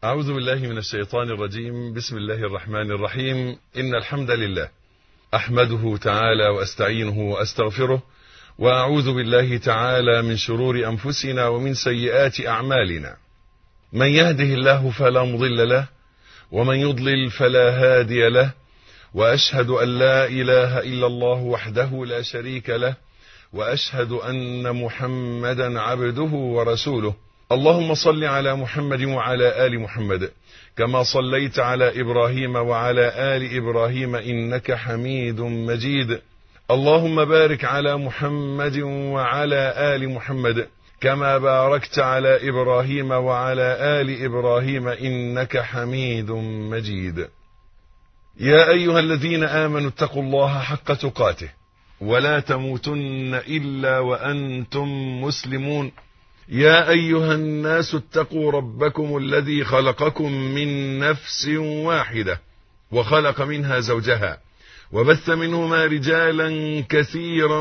أعوذ بالله من الشيطان الرجيم. بسم الله الرحمن الرحيم. إن الحمد لله أحمده تعالى وأستعينه وأستغفره، وأعوذ بالله تعالى من شرور أنفسنا ومن سيئات أعمالنا. من يهده الله فلا مضل له، ومن يضلل فلا هادي له، وأشهد أن لا إله إلا الله وحده لا شريك له، وأشهد أن محمدا عبده ورسوله. اللهم صل على محمد وعلى آل محمد كما صليت على إبراهيم وعلى آل إبراهيم إنك حميد مجيد. اللهم بارك على محمد وعلى آل محمد كما باركت على إبراهيم وعلى آل إبراهيم إنك حميد مجيد. يا أيها الذين آمنوا اتقوا الله حق تقاته ولا تموتن إلا وأنتم مسلمون. يا أيها الناس اتقوا ربكم الذي خلقكم من نفس واحدة وخلق منها زوجها وبث منهما رجالا كثيرا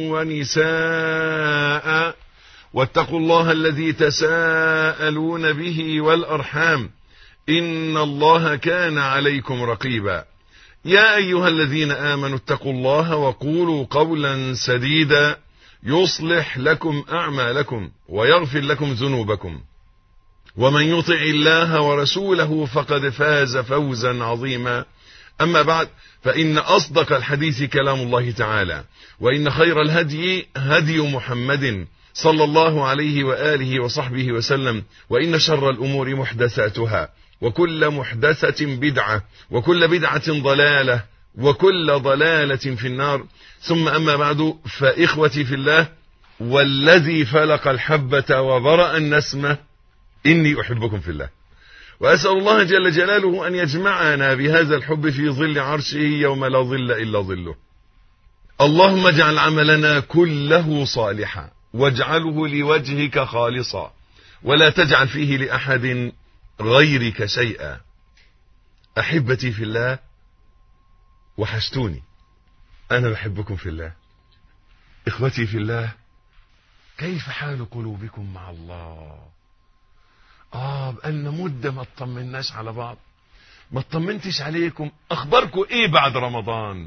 ونساء، واتقوا الله الذي تساءلون به والأرحام إن الله كان عليكم رقيبا. يا أيها الذين آمنوا اتقوا الله وقولوا قولا سديدا يصلح لكم أعمالكم ويغفر لكم ذنوبكم، ومن يطع الله ورسوله فقد فاز فوزا عظيما. أما بعد، فإن أصدق الحديث كلام الله تعالى، وإن خير الهدي هدي محمد صلى الله عليه وآله وصحبه وسلم، وإن شر الأمور محدثاتها، وكل محدثة بدعة، وكل بدعة ضلالة، وكل ضلالة في النار. ثم أما بعد، فإخوتي في الله والذي فلق الحبة وبرأ النسمة، إني أحبكم في الله، وأسأل الله جل جلاله أن يجمعنا بهذا الحب في ظل عرشه يوم لا ظل إلا ظله. اللهم اجعل عملنا كله صالحا، واجعله لوجهك خالصا، ولا تجعل فيه لأحد غيرك شيئا. أحبتي في الله، وحشتوني، أنا بحبكم في الله. إخوتي في الله، كيف حال قلوبكم مع الله؟ بقالنا مدة ما اطمناش على بعض، ما اطمنتش عليكم. أخباركم إيه بعد رمضان؟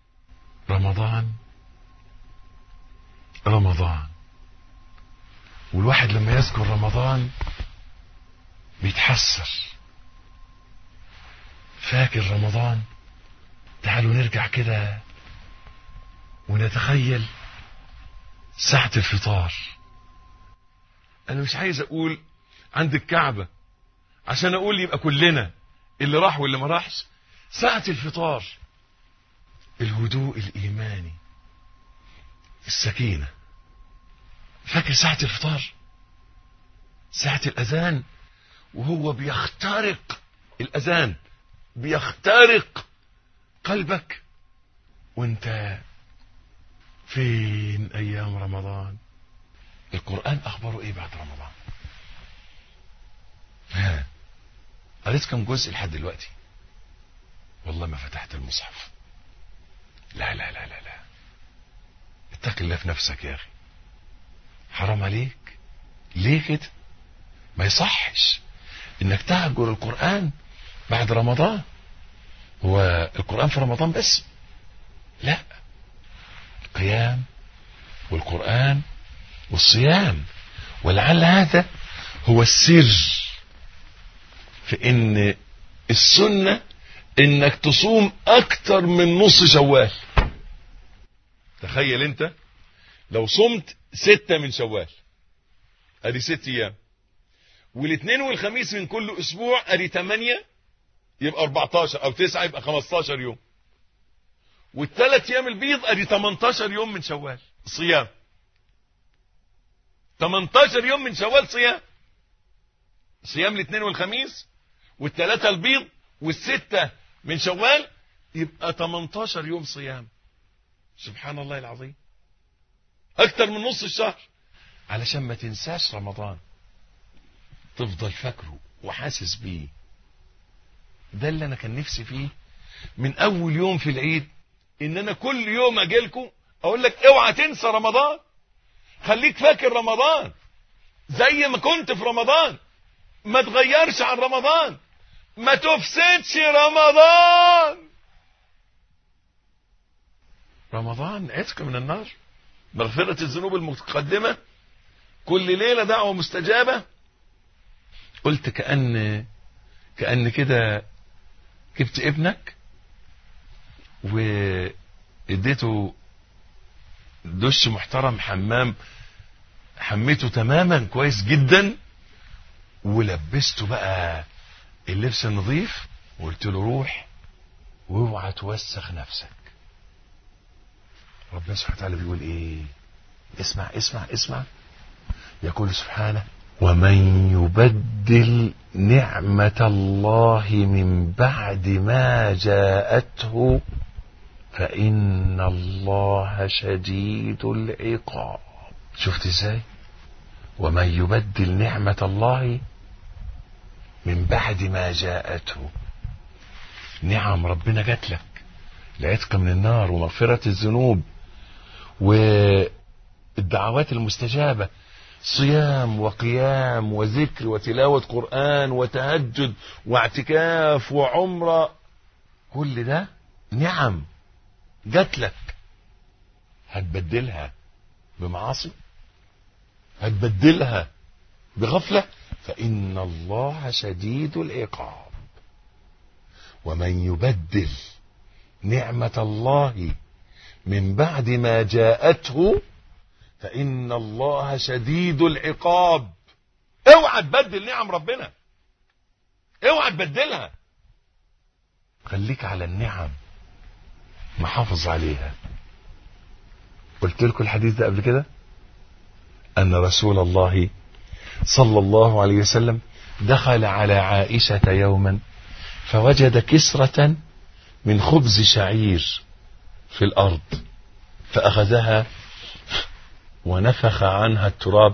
رمضان، والواحد لما يذكر رمضان بيتحسر. فاكر رمضان؟ تعالوا نرجع كده ونتخيل ساعة الفطار. أنا مش عايز أقول عند الكعبة عشان أقول يبقى كلنا اللي راح واللي ما راحش. ساعة الفطار، الهدوء الإيماني، السكينة. فاكر ساعة الفطار؟ ساعة الأذان وهو بيخترق الأذان، بيخترق قلبك، وانت فين أيام رمضان؟ القرآن أخبره إيه بعد رمضان؟ قريت كم جزء لحد دلوقتي؟ والله ما فتحت المصحف. لا لا لا لا لا، اتق الله في نفسك يا أخي، حرام عليك. ليه كده؟ ما يصحش انك تهجر القرآن بعد رمضان. هو القرآن في رمضان بس؟ لا، القيام والقرآن والصيام، ولعل هذا هو السر في ان السنة انك تصوم اكتر من نص شوال. تخيل انت لو صمت 6 من شوال، ادي 6 ايام، والاثنين والخميس من كل اسبوع ادي 8، يبقى 14 او 9، يبقى 15 يوم، والثلاث ايام البيض ادي 18 يوم من شوال صيام. 18 يوم من شوال صيام الاثنين والخميس والثلاثه البيض والسته من شوال، يبقى 18 يوم صيام. سبحان الله العظيم، اكتر من نص الشهر. علشان ما تنساش رمضان، تفضل فاكره وحاسس بيه. ده اللي انا كان نفسي فيه من اول يوم في العيد، ان انا كل يوم اجيلكم اقول لك اوعى تنسى رمضان، خليك فاكر رمضان زي ما كنت في رمضان. ما تغيرش عن رمضان، ما تفسدش رمضان. رمضان عتق من النار، مغفرة الذنوب المتقدمة، كل ليلة دعوة مستجابة. قلت كأن كده جبت ابنك واديته دش محترم، حمام، حميته تماما كويس جدا، ولبسته بقى اللبس النظيف، وقلت له روح واوعى توسخ نفسك. ربنا سبحانه وتعالى بيقول ايه؟ اسمع اسمع اسمع، يقول سبحانه: ومن يبدل نعمة الله من بعد ما جاءته فإن الله شديد العقاب. شفت ازاي؟ ومن يبدل نعمة الله من بعد ما جاءته، نعم ربنا جات لك، العتق من النار ومغفرة الذنوب والدعوات المستجابة، صيام وقيام وذكر وتلاوة قرآن وتهجد واعتكاف وعمرة، كل ده نعم جات لك. هتبدلها بمعاصي؟ هتبدلها بغفلة؟ فإن الله شديد العقاب. ومن يبدل نعمة الله من بعد ما جاءته فإن الله شديد العقاب. اوعى تبدل نعم ربنا، اوعى تبدلها، خليك على النعم محافظ عليها. قلت لكم الحديث ده قبل كده، أن رسول الله صلى الله عليه وسلم دخل على عائشة يوما فوجد كسرة من خبز شعير في الأرض، فأخذها ونفخ عنها التراب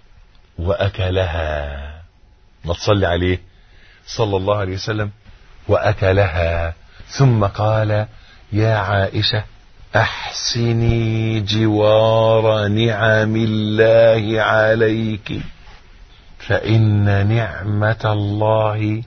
وأكلها. ما تصلي عليه صلى الله عليه وسلم. وأكلها ثم قال: يا عائشة أحسني جوار نعم الله عليك، فإن نعمة الله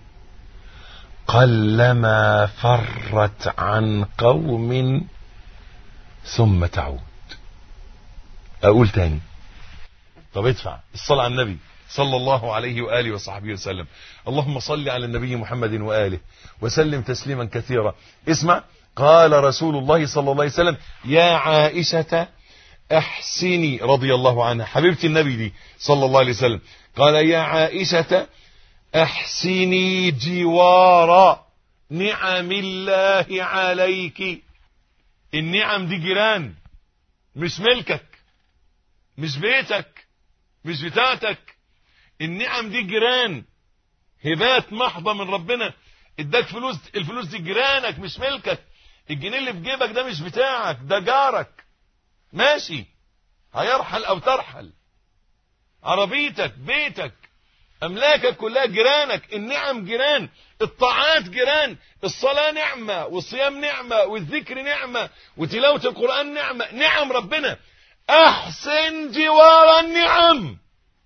قلما فرت عن قوم ثم تعود. أقول تاني؟ طب ادفع الصلاة على النبي صلى الله عليه وآله وصحبه وسلم. اللهم صل على النبي محمد وآله وسلم تسليما كثيرا. اسمع، قال رسول الله صلى الله عليه وسلم: يا عائشة احسني، رضي الله عنها حبيبتي النبي دي صلى الله عليه وسلم، قال: يا عائشة احسني جوار نعم الله عليك. النعم دي جيران، مش ملكك، مش بيتك، مش بتاعتك. النعم دي جيران، هبات محضة من ربنا. اداك فلوس، الفلوس دي جيرانك مش ملكك. الجنيه اللي في جيبك ده مش بتاعك، ده جارك، ماشي هيرحل او ترحل. عربيتك، بيتك، املاكك كلها جيرانك. النعم جيران، الطاعات جيران، الصلاة نعمة، والصيام نعمة، والذكر نعمة، وتلاوة القرآن نعمة، نعم ربنا. احسن جوار النعم.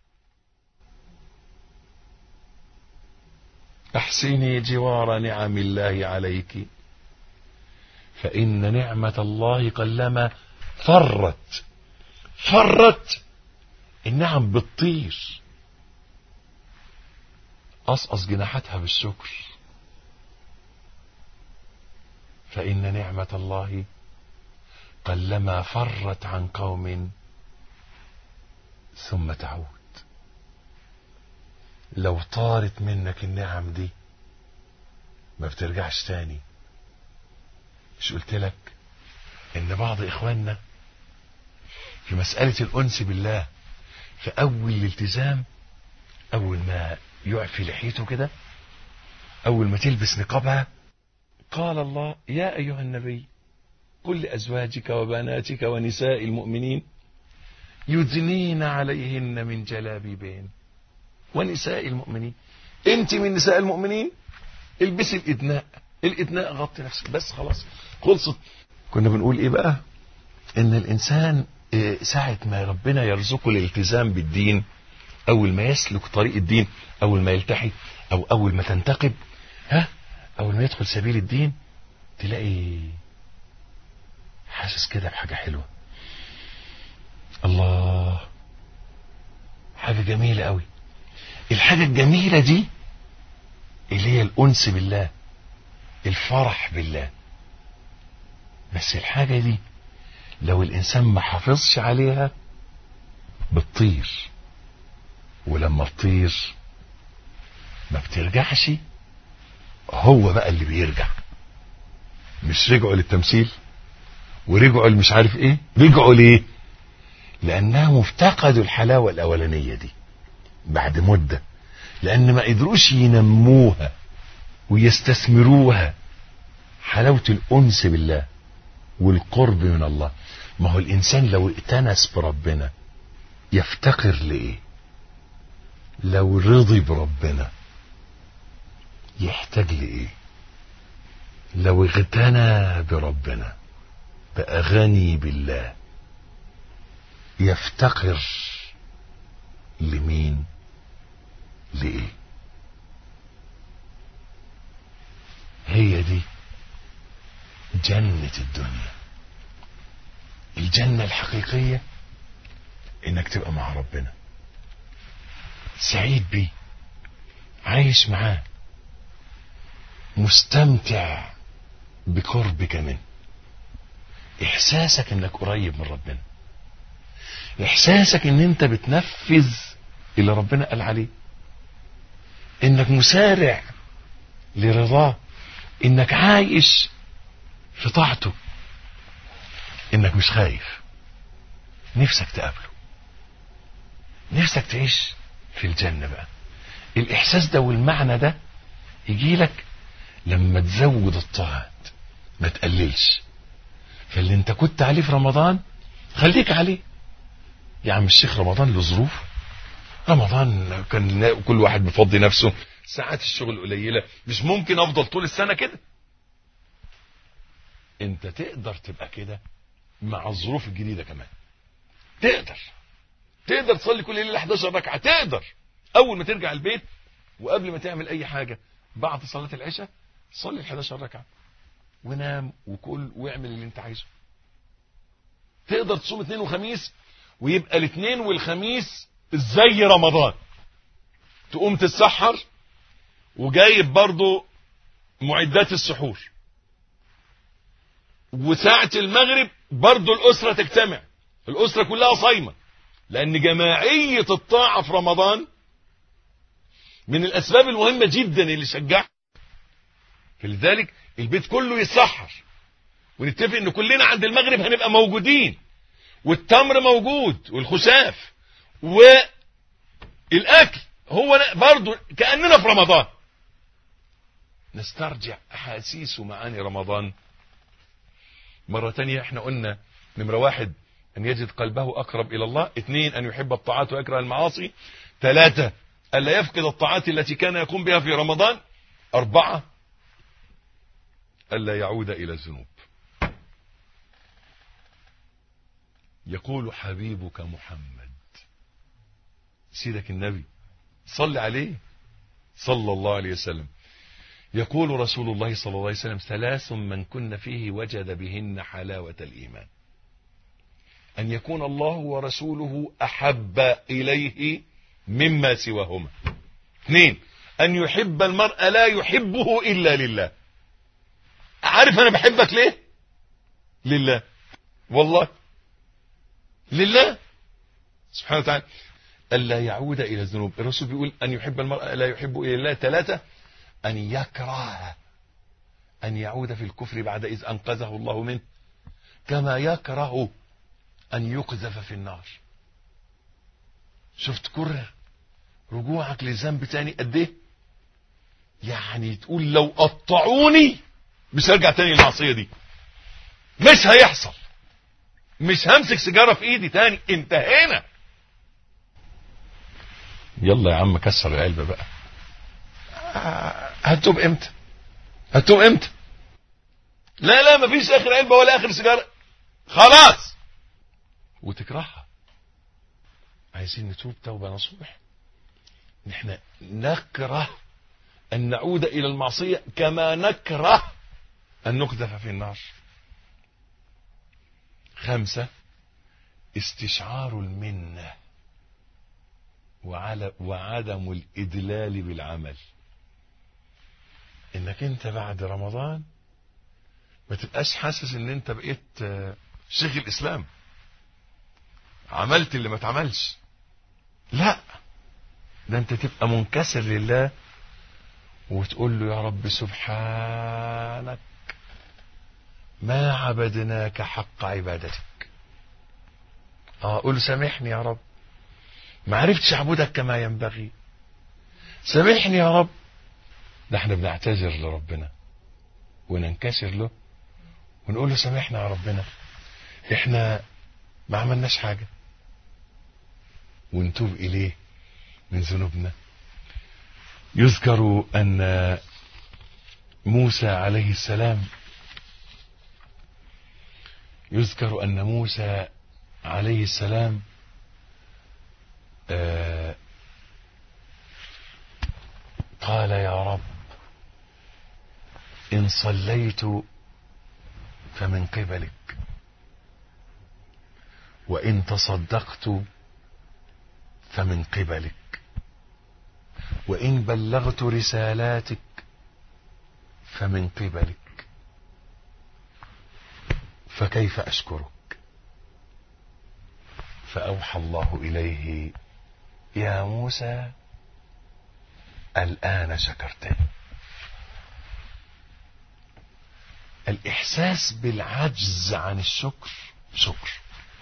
احسني جوار نعم الله عليك، فإن نعمة الله قلما فرت. النعم بتطير، قصقص جناحاتها بالشكر. فإن نعمة الله قلما فرت عن قوم ثم تعود. لو طارت منك النعم دي ما بترجعش تاني. مش قلت لك ان بعض اخواننا في مسألة الانس بالله في اول الالتزام، اول ما يعفي لحيته كده، اول ما تلبس نقابها، قال الله: يا ايها النبي قل لازواجك وبناتك ونساء المؤمنين يدنين عليهن من جلابيبهن. ونساء المؤمنين، انت من نساء المؤمنين البسي الادناء غطي نفسك بس، خلاص خلصت. كنا بنقول ايه بقى؟ ان الانسان ساعة ما ربنا يرزقه الالتزام بالدين اول ما يسلك طريق الدين، اول ما يلتحي او اول ما تنتقب، اول ما يدخل سبيل الدين تلاقي حاسس كده بحاجة حلوة، الله، حاجة جميلة قوي. الحاجة الجميلة دي اللي هي الأنس بالله، الفرح بالله. بس الحاجة دي لو الإنسان ما حافظش عليها بتطير، ولما تطير ما بترجعش. هو بقى اللي بيرجع. مش رجعوا للتمثيل ورجعوا اللي مش عارف ايه، رجعوا ليه؟ لأنهم افتقدوا الحلاوة الأولانية دي بعد مدة، لأن ما قدروش ينموها ويستثمروها، حلاوة الأنس بالله والقرب من الله. ما هو الإنسان لو ائتنس بربنا يفتقر لإيه؟ لو رضي بربنا يحتاج لإيه؟ لو اغتنى بربنا بقى غني بالله يفتقر لمين؟ لإيه؟ هي دي جنة الدنيا. الجنة الحقيقية انك تبقى مع ربنا، سعيد بيه، عايش معاه، مستمتع بقربك منه، احساسك انك قريب من ربنا، احساسك ان انت بتنفذ اللي ربنا قال عليه، انك مسارع لرضاه، انك عايش في طاعته، انك مش خايف، نفسك تقابله، نفسك تعيش في الجنة. بقى الاحساس ده والمعنى ده يجي لك لما تزود الطاعات، ما تقللش. فاللي انت كنت عليه في رمضان خليك عليه. يا عم الشيخ رمضان له ظروف، رمضان كان كل واحد بيفضي نفسه، ساعات الشغل قليلة، مش ممكن افضل طول السنة كده. انت تقدر تبقى كده مع الظروف الجديدة كمان. تقدر تصلي كل ليلة 11 ركعة، تقدر اول ما ترجع البيت وقبل ما تعمل اي حاجة بعد صلاة العشاء صلي 11 ركعة ونام وكل واعمل اللي انت عايزه. تقدر تصوم اثنين وخميس ويبقى الاثنين والخميس زي رمضان، تقوم تتسحر وجايب برضو معدات السحور، وساعة المغرب برضو الأسرة تجتمع، الأسرة كلها صايمة، لأن جماعية الطاعة في رمضان من الأسباب المهمة جدا اللي شجعها. فلذلك البيت كله يتسحر، ونتفق ان كلنا عند المغرب هنبقى موجودين، والتمر موجود والخشاف والأكل، هو برضو كأننا في رمضان. نسترجع أحاسيس ومعاني رمضان مرة تانية. احنا قلنا نمرة 1 أن يجد قلبه أقرب إلى الله، 2 أن يحب الطاعات ويكره المعاصي، 3 ألا يفقد الطاعات التي كان يقوم بها في رمضان، 4 ألا يعود إلى الذنوب. يقول حبيبك محمد سيدك النبي صل عليه صلى الله عليه وسلم، يقول رسول الله صلى الله عليه وسلم 3 من كن فيه وجد بهن حلاوة الإيمان: أن يكون الله ورسوله أحب إليه مما سواهما، 2 أن يحب المرء لا يحبه إلا لله. عارف أنا بحبك ليه؟ لله، والله لله سبحانه وتعالى. ألا يعود إلى الذنوب. الرسول بيقول أن يحب المرء لا يحبه إلا لله. 3 أن يكره أن يعود في الكفر بعد إذ أنقذه الله منه، كما يكره أن يقذف في النار. شفت كره رجوعك للذنب تاني قد ايه؟ يعني تقول لو قطعوني مش هرجع تاني للمعصية دي، مش هيحصل، مش همسك سيجارة في ايدي تاني، انتهينا. يلا يا عم كسر العلبة بقى. هتوب امتى؟ هتوب امتى؟ لا مفيش اخر علبة ولا اخر سيجارة، خلاص. وتكرهها. عايزين نتوب توبة نصوح نحن نكره أن نعود إلى المعصية كما نكره أن نقذف في النار. 5 استشعار المنة وعدم الإدلال بالعمل. إنك أنت بعد رمضان ما تبقاش حاسس إن أنت بقيت شيخ الإسلام، عملت اللي ما تعملش. لا، ده أنت تبقى منكسر لله وتقول له يا رب سبحانك ما عبدناك حق عبادتك. قول سامحني يا رب ما عرفتش اعبدك كما ينبغي، سامحني يا رب. ده احنا بنعتذر لربنا وننكسر له ونقول له سامحنا يا ربنا، احنا ما عملناش حاجة، ونتوب اليه من ذنوبنا. يذكر ان موسى عليه السلام قال يا رب إن صليت فمن قبلك، وإن تصدقت فمن قبلك، وإن بلغت رسالاتك فمن قبلك، فكيف أشكرك؟ فأوحى الله إليه يا موسى الآن شكرتني. الإحساس بالعجز عن الشكر شكر.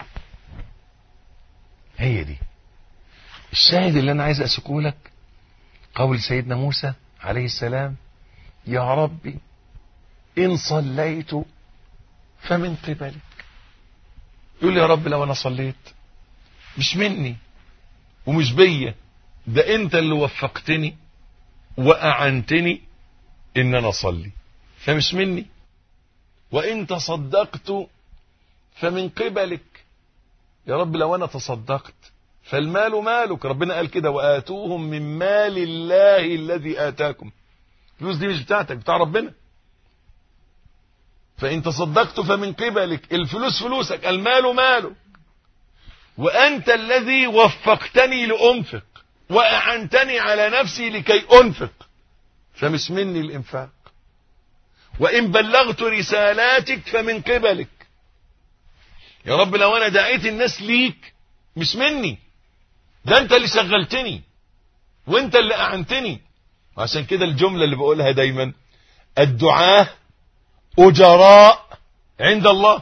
هي دي الشاهد اللي أنا عايز أسكه لك، قول سيدنا موسى عليه السلام يا ربي إن صليت فمن قبلك. يقول لي يا رب لو أنا صليت مش مني ومش بيا، ده أنت اللي وفقتني وأعنتني إن أنا أصلي، فمش مني. وإن تصدقت فمن قبلك، يا رب لو أنا تصدقت فالمال مالك، ربنا قال كده وآتوهم من مال الله الذي آتاكم. الفلوس دي مش بتاعتك، بتاع ربنا. فإن تصدقت فمن قبلك، الفلوس فلوسك، المال مالك، وأنت الذي وفقتني لأنفق وأعنتني على نفسي لكي أنفق، فمش مني الإنفاق. وإن بلغت رسالاتك فمن قبلك، يا رب لو أنا دعيت الناس ليك مش مني، ده أنت اللي شغلتني وأنت اللي أعنتني. وعشان كده الجملة اللي بقولها دايما الدعاة أجراء عند الله.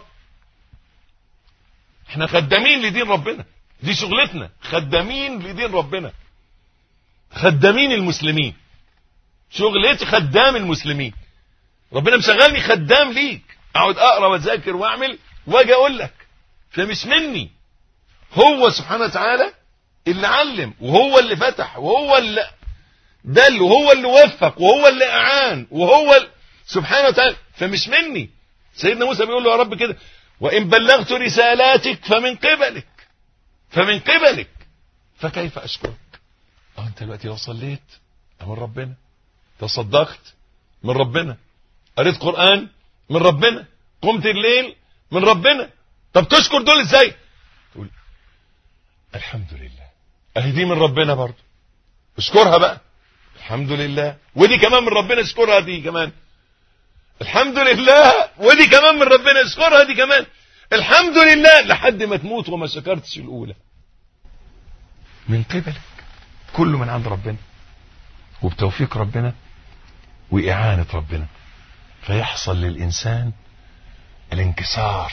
احنا خدامين لدين ربنا، دي شغلتنا، خدامين لدين ربنا، خدامين المسلمين، شغلتي خدام المسلمين. ربنا مشغلني خدام ليك، اقعد اقرا واذاكر واعمل واجي اقول لك، فمش مني. هو سبحانه وتعالى اللي علم، وهو اللي فتح، وهو اللي دل، وهو اللي وفق، وهو اللي اعان، وهو سبحانه وتعالى، فمش مني. سيدنا موسى بيقول له يا رب كده وإن بلغت رسالاتك فمن قبلك، فمن قبلك، فكيف أشكرك؟ أنت دلوقتي لو صليت من ربنا، تصدقت من ربنا، قريت قرآن من ربنا، قمت الليل من ربنا، طب تشكر دول ازاي؟ تقول الحمد لله، اهي دي من ربنا برضه، اشكرها بقى، الحمد لله، ودي كمان من ربنا، اشكرها دي كمان، الحمد لله، ودي كمان من ربنا، اشكرها دي كمان، الحمد لله، لحد ما تموت وما شكرتش الاولى. من قبلك، كله من عند ربنا وبتوفيق ربنا وإعانة ربنا، فيحصل للإنسان الانكسار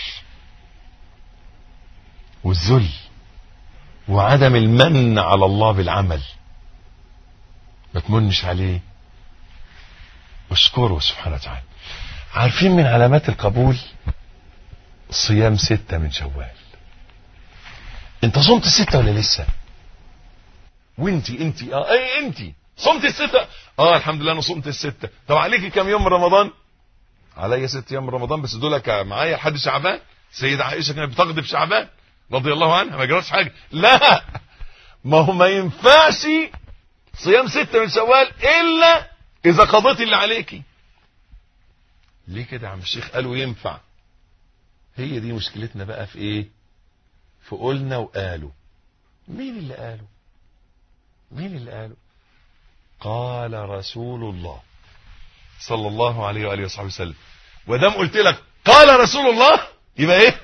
والذل وعدم المن على الله بالعمل. ما تمنش عليه واشكره سبحانه وتعالى. عارفين من علامات القبول صيام 6 من شوال. انت صمت 6 ولا لسه؟ وانتي انتي صمت 6؟ الحمد لله انا صمت 6. طب عليكي كم يوم من رمضان؟ عليا 6 ايام من رمضان، بس دولك معايا لحد شعبان. سيدة عائشة كانت بتغضب شعبان رضي الله عنها، ما جرتش حاجة. لا، ما هو ما ينفعش صيام 6 من شوال الا اذا قضيت اللي عليكي. ليه كده يا عم الشيخ؟ قالوا ينفع. هي دي مشكلتنا بقى في ايه؟ في قلنا وقالوا. مين اللي قالوا؟ مين اللي قالوا؟ قال رسول الله صلى الله عليه وآله وصحبه وسلم. ودام قلت لك قال رسول الله يبقى ايه؟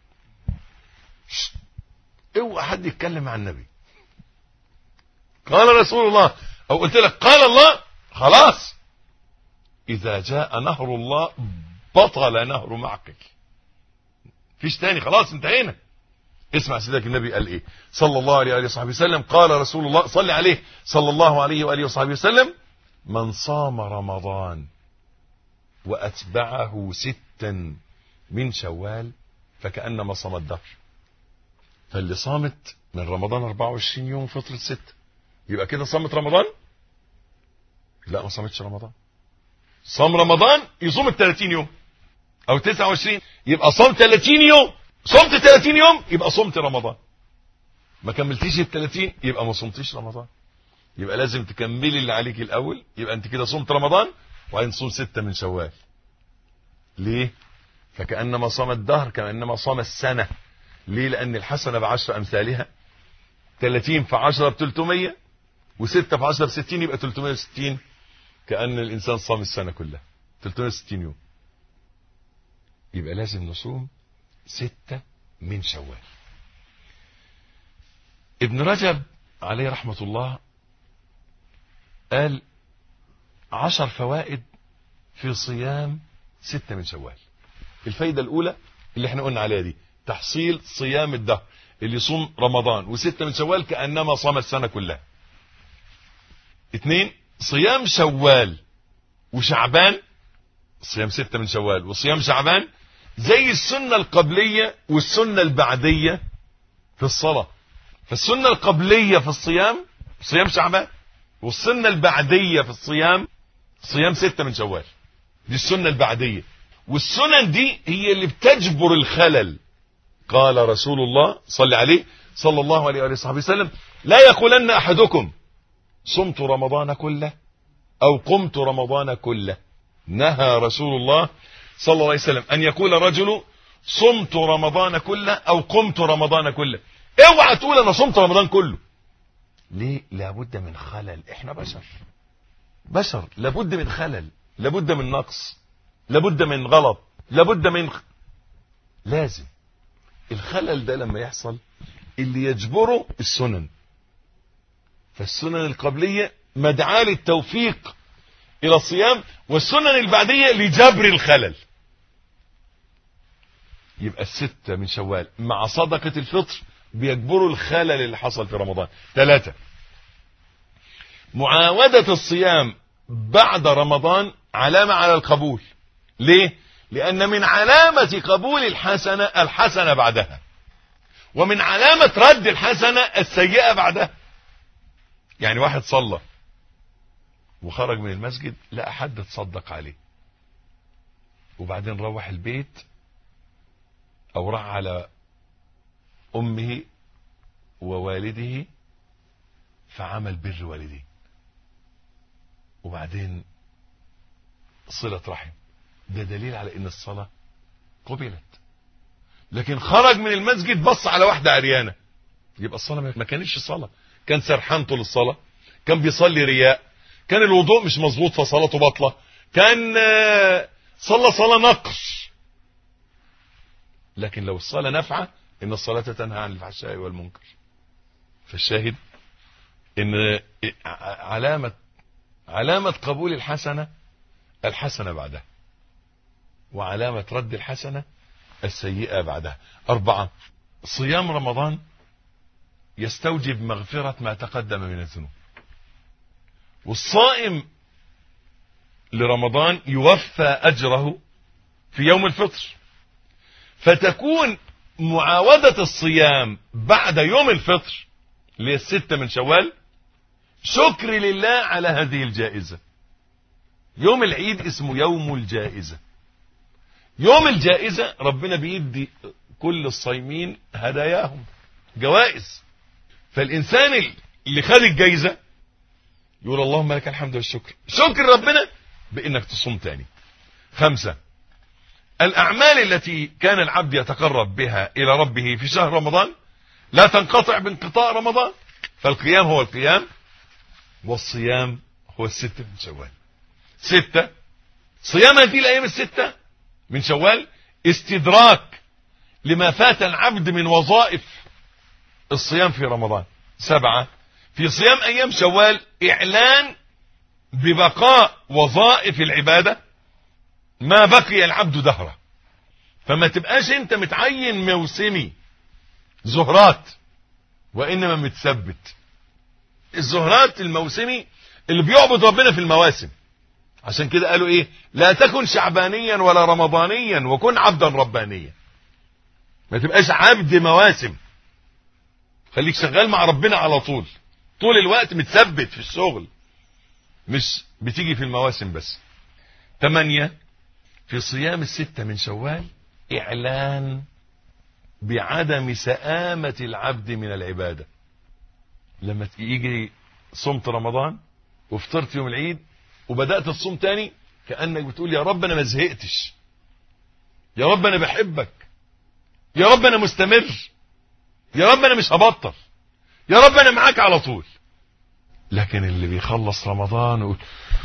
اوعى حد يتكلم عن النبي. قال رسول الله او قلت لك قال الله، خلاص اذا جاء نهر الله بطل نهر معك، فيش تاني، خلاص انتهينا. اسمع سيدك النبي قال ايه صلى الله عليه وآله وصحبه وسلم. قال رسول الله صلى عليه صلى الله عليه وآله وصحبه وسلم: من صام رمضان وأتبعه 6 من شوال فكأنما صام الدهر. فاللي صامت من رمضان 24 يوم فطرة 6 يبقى كده صامت رمضان؟ لا، ما صامتش رمضان. صام رمضان يصوم ال 30 يوم او 29، يبقى صام 30 يوم. صمت 30 يوم يبقى صمت رمضان. ما كملتيش ال 30 يبقى ما صمتيش رمضان. يبقى لازم تكملي اللي عليك الاول، يبقى انت كده صمت رمضان وبعدين صوم 6 من شوال. ليه؟ فكأنما صام الدهر كأنما صام السنة. ليه؟ لأن الحسنة ب10 أمثالها. 30 في 10 ب300 و6 في 10 ب60 يبقى 360. كأن الإنسان صام السنة كلها 360 يوم. يبقى لازم نصوم 6 من شوال. ابن رجب عليه رحمة الله قال 10 فوائد في صيام 6 من شوال. الفايدة الأولى اللي احنا قلنا عليها دي، تحصيل صيام الدهر، اللي يصوم رمضان و6 من شوال كأنما صام السنة كلها. 2 صيام شوال وشعبان، صيام 6 من شوال وصيام شعبان زي السنة القبلية والسنة البعدية في الصلاة. فالسنة القبلية في الصيام صيام شعبان، والسنة البعدية في الصيام صيام 6 من شوال. دي السنة البعدية، والسنن دي هي اللي بتجبر الخلل. قال رسول الله صلى عليه صلى الله عليه وصحبه وسلم: لا يقولن أحدكم صمت رمضان كله أو قمت رمضان كله. نهى رسول الله صلى الله عليه وسلم أن يقول رجل صمت رمضان كله أو قمت رمضان كله. اوعى تقول أنا صمت رمضان كله. ليه؟ لابد من خلل. احنا بشر لابد من خلل، لابد من نقص، لابد من غلط، لابد من لازم الخلل ده لما يحصل اللي يجبره السنن. فالسنن القبلية مدعاة للتوفيق إلى الصيام، والسنن البعدية لجبر الخلل. يبقى 6 من شوال مع صدقة الفطر بيجبروا الخلل اللي حصل في رمضان. 3 معاودة الصيام بعد رمضان علامة على القبول. ليه؟ لأن من علامة قبول الحسنة بعدها، ومن علامة رد الحسنة السيئة بعدها. يعني واحد صلى وخرج من المسجد لقى حد تصدق عليه، وبعدين روح البيت او راح على امه ووالده فعمل بر والديه، وبعدين صلة رحم. ده دليل على ان الصلاة قبلت. لكن خرج من المسجد بص على واحدة عريانة، يبقى الصلاة ما كانتش صلاة. كان سرحان طول الصلاة، كان بيصلي رياء، كان الوضوء مش مظبوط فصلاته باطلة، كان صلى صلاة نقص. لكن لو الصلاة نافعة ان الصلاة تنهى عن الفحشاء والمنكر. فالشاهد ان علامة قبول الحسنة بعدها، وعلامة رد الحسنة السيئة بعدها. 4 صيام رمضان يستوجب مغفرة ما تقدم من الذنوب، والصائم لرمضان يوفى أجره في يوم الفطر. فتكون معاودة الصيام بعد يوم الفطر اللي هي 6 من شوال شكر لله على هذه الجائزة. يوم العيد اسمه يوم الجائزة. يوم الجائزة ربنا بيدي كل الصايمين هداياهم، جوائز. فالإنسان اللي خد الجائزة يقول اللهم لك الحمد والشكر. شكر ربنا بانك تصوم تاني. 5. الاعمال التي كان العبد يتقرب بها الى ربه في شهر رمضان لا تنقطع بانقطاع رمضان، فالقيام هو القيام، والصيام هو 6 من شوال. 6. صيام هذه الايام 6 من شوال استدراك لما فات العبد من وظائف الصيام في رمضان. 7. في صيام ايام شوال اعلان ببقاء وظائف العبادة ما بقي العبد دهره، فما تبقاش انت متعين موسمي زهرات، وانما متثبت. الزهرات الموسمي اللي بيعبد ربنا في المواسم. عشان كده قالوا ايه؟ لا تكن شعبانيا ولا رمضانيا وكن عبدا ربانيا. ما تبقاش عبد مواسم، خليك شغال مع ربنا على طول الوقت متثبت في الشغل، مش بتيجي في المواسم بس. 8. في صيام 6 من شوال اعلان بعدم سآمة العبد من العبادة. لما يجي صمت رمضان وفطرت يوم العيد وبدأت تصوم تاني، كأنك بتقول يا رب انا ما زهقتش، يا رب انا بحبك، يا رب انا مستمر، يا رب انا مش هبطل، يا رب انا معاك على طول. لكن اللي بيخلص رمضان ويقول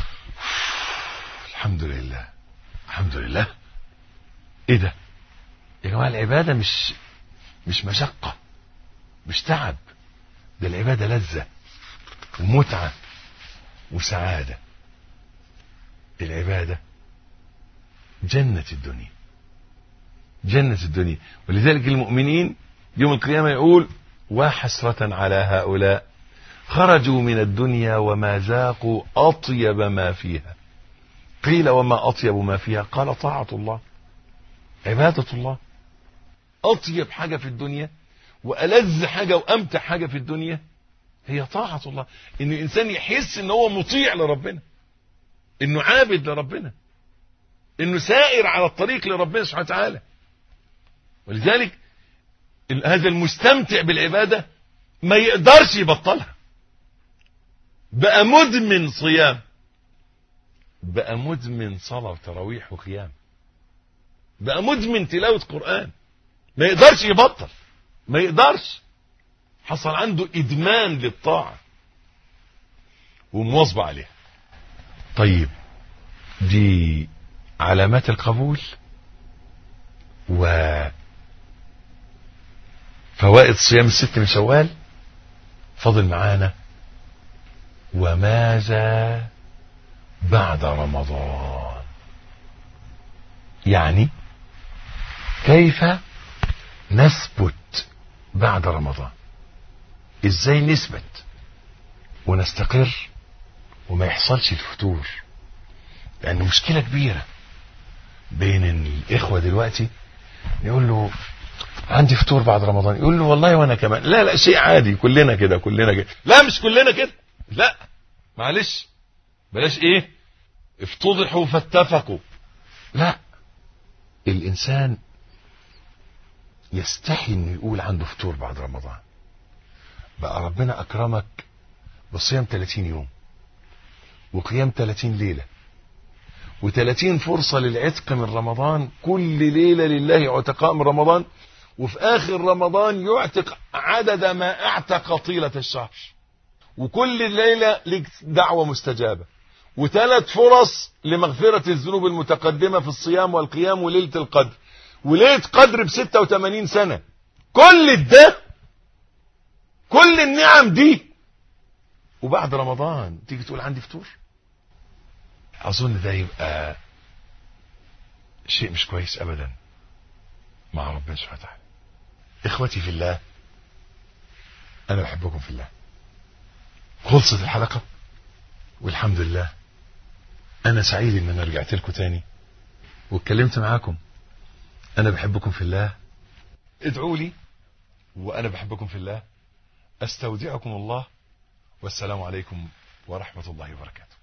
الحمد لله الحمد لله، ايه ده يا جماعة؟ العبادة مش مشقة، مش تعب، ده العبادة لذة ومتعة وسعادة. العبادة جنة الدنيا، جنة الدنيا. ولذلك المؤمنين يوم القيامة يقول وحسرة على هؤلاء خرجوا من الدنيا وما ذاقوا أطيب ما فيها. قيل وما أطيب ما فيها؟ قال طاعة الله، عبادة الله. أطيب حاجة في الدنيا وألذ حاجة وأمتع حاجة في الدنيا هي طاعة الله. إن الإنسان يحس إنه هو مطيع لربنا، إنه عابد لربنا، إنه سائر على الطريق لربنا سبحانه وتعالى. ولذلك هذا المستمتع بالعبادة ما يقدرش يبطلها. بقى مدمن صيام، بقى مدمن صلاة وتراويح وقيام، بقى مدمن تلاوة قرآن، ما يقدرش يبطل، ما يقدرش. حصل عنده إدمان للطاعة ومواظبة عليها. طيب دي علامات القبول وفوائد صيام 6 من شوال. فضل معانا وماذا بعد رمضان، يعني كيف نثبت بعد رمضان، ازاي نثبت ونستقر وما يحصلش الفتور. لأنه مشكلة كبيرة بين الإخوة دلوقتي، يقول له عندي فتور بعد رمضان، يقول له والله وانا كمان. لا شيء عادي، كلنا كده كلنا كده. لا مش كلنا كده، لا معلش بلاش ايه افتضحوا فاتفقوا. لا، الانسان يستحي انه يقول عنده فتور بعد رمضان. بقى ربنا اكرمك بصيام 30 يوم وقيام 30 ليلة و30 فرصة للعتق من رمضان، كل ليلة لله عتقاء من رمضان، وفي آخر رمضان يعتق عدد ما اعتق طيلة الشهر، وكل ليلة لك دعوة مستجابة، و3 فرص لمغفرة الذنوب المتقدمة في الصيام والقيام، وليلة القدر، وليلة قدر ب86 سنة. كل ده، كل النعم دي، وبعد رمضان تيجي تقول عندي فتور؟ اظن ده يبقى شيء مش كويس ابدا مع ربنا سبحانه وتعالى. اخوتي في الله، انا بحبكم في الله. خلصت الحلقة والحمد لله. انا سعيد ان انا رجعت لكم تاني واتكلمت معاكم. انا بحبكم في الله، ادعوا لي وانا بحبكم في الله. استودعكم الله، والسلام عليكم ورحمة الله وبركاته.